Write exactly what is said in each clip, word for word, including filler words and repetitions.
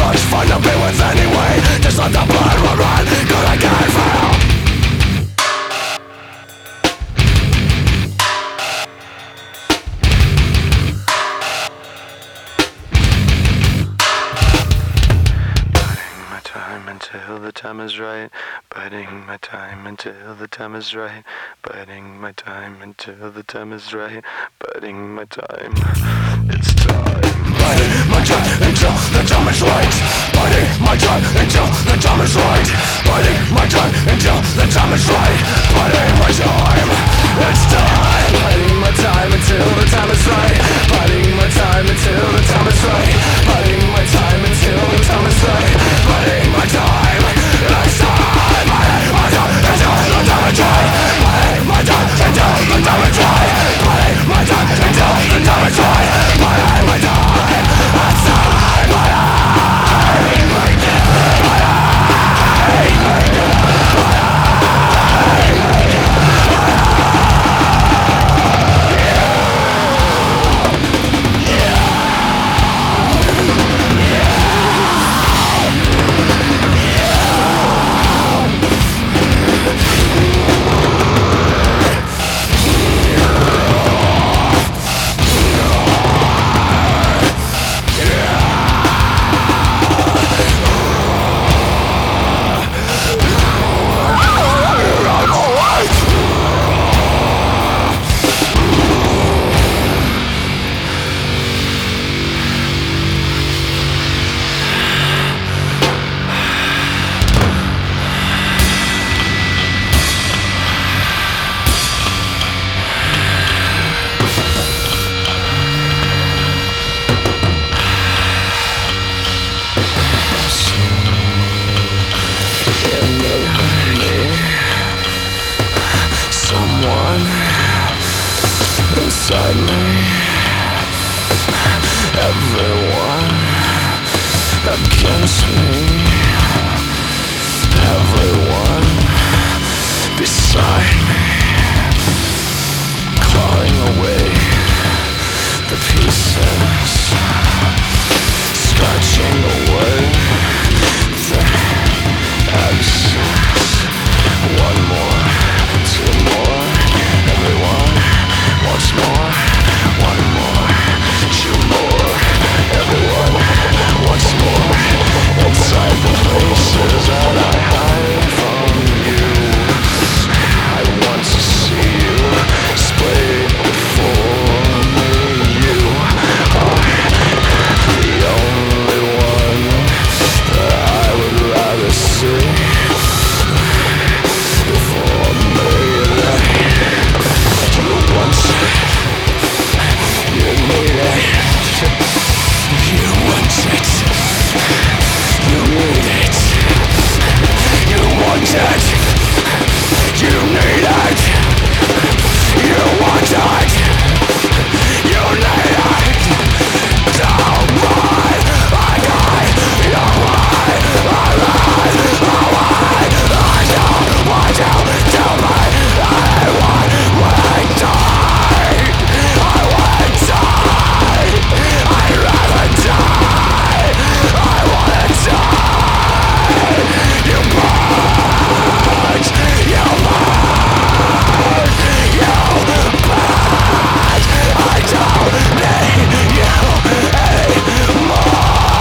much fun to be with anyway. Just let the blood run, run, 'cause I can't feel. Until the time is right, biding my time until the time is right, biding my time until the time is right, biding my time. It's time. Biding my time until the time is right, biding my time until the time is right, biding my time until the time is right, biding my time. It's time. Biding my time until the time is right, biding my time until the time is right, biding my time until the time is right, biding my time. It's time. Biding my time until the time is right, biding my time until the time is right, biding my time until the time is right, biding my time. It's time. Biding my time. Biding my time. Inside me, everyone against me, everyone beside me, clawing away the pieces, scratching away the absence. One more, two more, everyone wants more. One more, two more, everyone wants more. Inside the places that I hide from you, I want to see you split before me. You are the only one that I would rather see before me. You want it, you need it, you want it, you need it, you want it, you need it, you want it, you need it. Don't run, I die, you run, I run, away. I don't want you to me, I want, when I die, I want to die, I'd rather die, I wanna die. You burn, you burn, you burn, I don't need you anymore.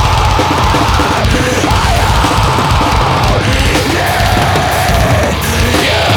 I don't need you.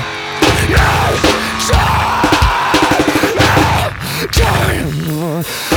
Time, time, time.